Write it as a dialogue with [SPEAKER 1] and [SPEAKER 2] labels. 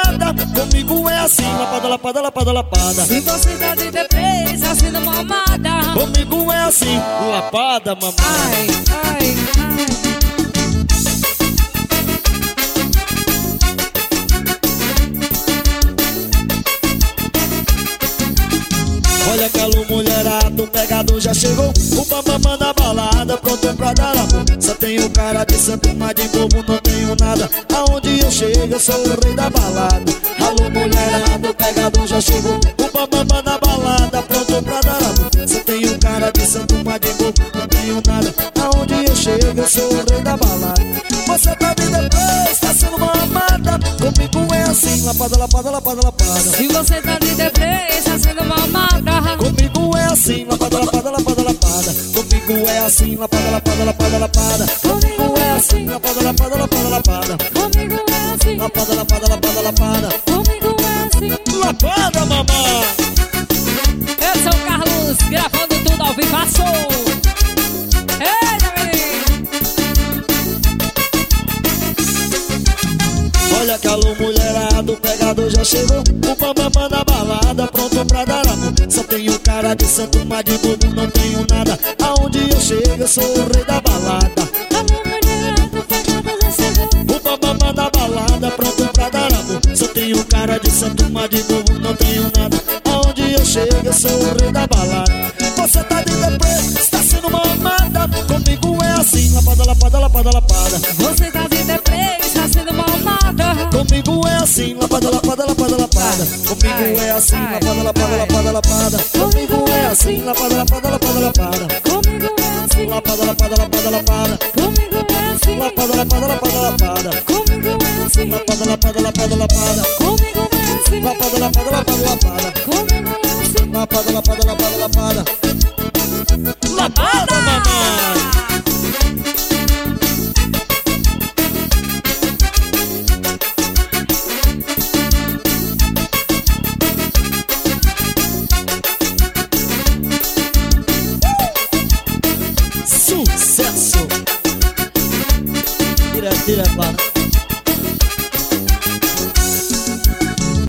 [SPEAKER 1] mamada, comigo é assim, lapada, lapada, lapada, lapada.
[SPEAKER 2] Se você tá de deprê, tá sendo mamada,
[SPEAKER 1] Comigo é assim, lapada, mamãe.
[SPEAKER 2] ai, ai, ai.
[SPEAKER 1] Olha que alô, mulherada, o pegador já chegou. O bambam na balada, pronto pra dar amor. Só tenho cara de santo, mas de bobo não tenho nada. Aonde eu chego, eu sou o rei da balada. Alô, mulherada, o pegador já chegou. O bambam na balada, pronto pra dar amor. Só tenho cara de santo, mas de bobo não tenho nada. Aonde eu chego, eu sou o rei da balada. Você tá de depois, tá sendo mamada. Comigo é assim, lapada, lapada, lapada, lapada.
[SPEAKER 2] Se você tá de deprê, tá sendo mamada,
[SPEAKER 1] Comigo é assim, lapada, lapada, lapada, lapada. Comigo é assim, lapada, lapada, lapada, lapada. Comigo é assim, lapada, lapada, lapada, lapada.
[SPEAKER 2] comigo é assim,
[SPEAKER 1] Lapada, lapada, lapada, lapada.
[SPEAKER 2] comigo é assim.
[SPEAKER 1] Lapada, mamãe.
[SPEAKER 2] Eu sou o Carlos, gravando tudo ao vivaço. Eita, menino!
[SPEAKER 1] Olha que alô, mulherada, o pegador já chegou. O bambam na balada, pronto pra dar amor. Só tenho cara de santo, mas de bobo não tenho nada. Aonde eu chego, eu sou o rei da balada.
[SPEAKER 2] Alô, mulherada, o pegador já chegou.
[SPEAKER 1] O bambam na balada, pronto pra dar amor. Só tenho cara de santo, mas de bobo não tenho nada. Aonde eu chego, eu sou o rei da balada. Você tá de deprê, está sendo mamada. Comigo é assim, lapada, lapada, lapada, lapada.
[SPEAKER 2] Você tá de deprê, está sendo mamada.
[SPEAKER 1] Comigo é assim, lapada, lapada, lapada, lapada. Comigo é assim, lapada, lapada, lapada, lapada. Comigo é assim, lapada, lapada, lapada, lapada.
[SPEAKER 2] Comigo é assim,
[SPEAKER 1] Lapada, lapada, lapada, lapada.
[SPEAKER 2] comigo é assim,
[SPEAKER 1] Lapada, lapada, lapada, lapada.
[SPEAKER 2] comigo é assim,
[SPEAKER 1] Lapada, lapada, lapada, lapada.
[SPEAKER 2] comigo é assim,
[SPEAKER 1] Lapada, lapada, lapada, lapada.
[SPEAKER 2] comigo é assim.
[SPEAKER 1] Lapada, lapada, lapada, lapada. Lapada, mamãe. Sucesso. Tira, para.